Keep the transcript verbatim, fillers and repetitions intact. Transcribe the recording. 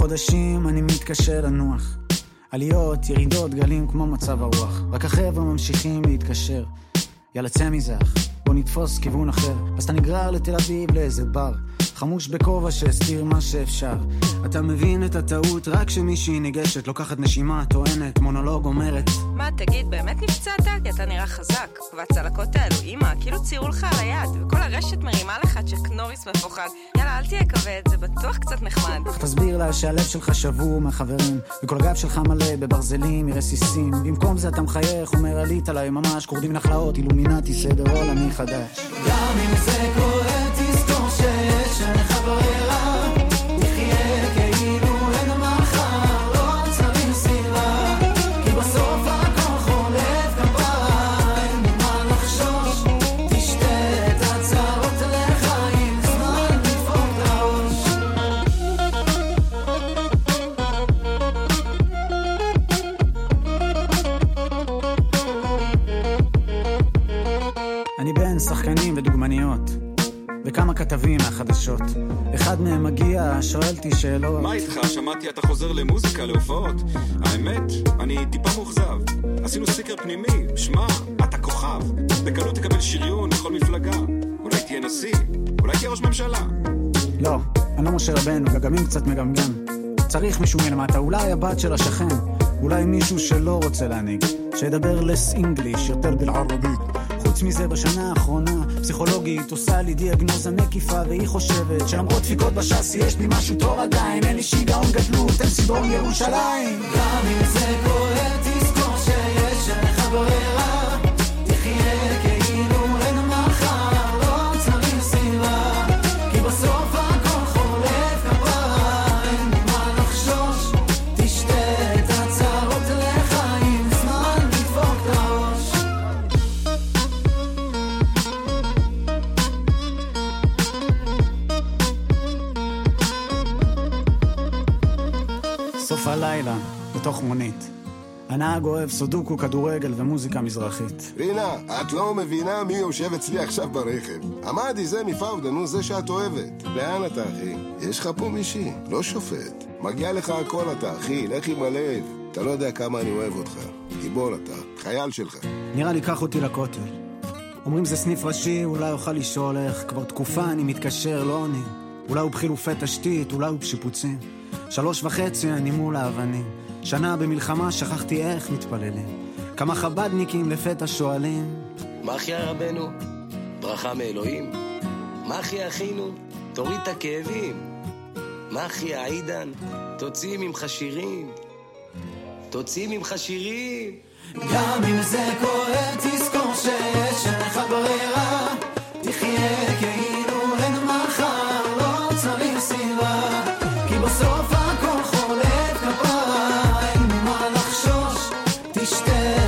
חודשים אני מתקשר לנוח, עליות, ירידות, גלים כמו מצב הרוח, רק החבר'ה ממשיכים להתקשר. יאללה צא מזה אח, בוא נתפוס כיוון אחר. אז אתה נגרר לתל אביב לאיזה בר, חמוש בכובע שהסתיר מה שאפשר. אתה מבין את הטעות רק כשמישהי ניגשת, לוקחת נשימה, טוענת, מונולוג אומרת, מה תגיד, באמת נפצעת? כי אתה נראה חזק. והצלקות האלו, אמא, כאילו ציירו לך על היד, וכל הרשת מרימה לך צ'ק נוריס מפוחד. יאללה, אל תהיה כבד, זה בטוח קצת נחמד. אך תסביר לה שהלב שלך שבור מהחברים, וכל הגב שלך מלא בברזלים מרסיסים. במקום זה אתה מחייך, אומר עלית עליי ממש, קורדים נחלאות, אילומינטי, סדר עולמי חדש. גם אם זה קורה תזכור שיש לך ברירה, תחיה כאילו אין מחר, לא צריך סירה, כי בסוף הכל חולף כפרה, אין מה לחשוש, תשתה את הצרות לחיים, זמן לדפוק את הראש. אני בין שחקנים ודוגמניות וכמה כתבים מהחדשות, אחד מהם מגיע, שואל אותי שאלות. מה איתך? שמעתי אתה חוזר למוזיקה, להופעות. האמת, אני טיפה מאוכזב. עשינו סיקר פנימי, שמע, אתה כוכב, בקלות תקבל שריון לכל מפלגה. אולי תהיה נשיא, אולי תהיה ראש ממשלה. לא, אני לא משה רבנו, גגמים קצת מגמגם. צריך מישהו מלמטה, אולי הבת של השכן, אולי מישהו שלא רוצה להניג, שידבר לס אינגליש יותר בלערבית. חוץ מזה בשנה האחרונה פסיכולוגית עושה לי דיאגנוזה מקיפה, והיא חושבת שלמרות דפיקות בשאסי יש לי משהו טוב עדיין, אין לי שיגעון גדלות, אין סידרום ירושלים. גם אם זה קורה תזכור שיש לך ברירה, תחיה כאילו אין מחר, לא צריך סירה, כי בסוף הכל חולף כפרה, אין מה לחשוש, תשתה את הצרות לחיים, זמן לדפוק את הראש. סוף הלילה, בתוך מונית. הנהג אוהב סודוקו, כדורגל ומוזיקה מזרחית. רינה, את לא מבינה מי יושב אצלי עכשיו ברכב. עמדי זה מפאודה, נו זה שאת אוהבת. לאן אתה אחי? יש לך פה מישהי, לא שופט. מגיע לך הכל אתה אחי, לך עם הלב. אתה לא יודע כמה אני אוהב אותך. גיבור אתה, חייל שלך. נראה לי קח אותי לכותל. אומרים זה סניף ראשי, אולי אוכל לשאול איך. כבר תקופה אני מתקשר, לא עונים. אולי הוא בחילופי תשתית, אולי הוא בשיפוצים. שלוש וחצי אני מול האבנים, שנה במלחמה שכחתי איך מתפללים. כמה חבדניקים לפתע שואלים, מה אחי הרבנו? ברכה מאלוהים. מה אחי אחינו? תוריד את הכאבים. מה אחי העידן? תוציא ממך שירים. תוציא ממך שירים. גם אם זה קורה תזכור שיש לך ברירה, תחיה כאילו אין מחר, לא צריך סיבה, כי בסוף הכל חולף כפרה, אין מה לחשוש, תשתה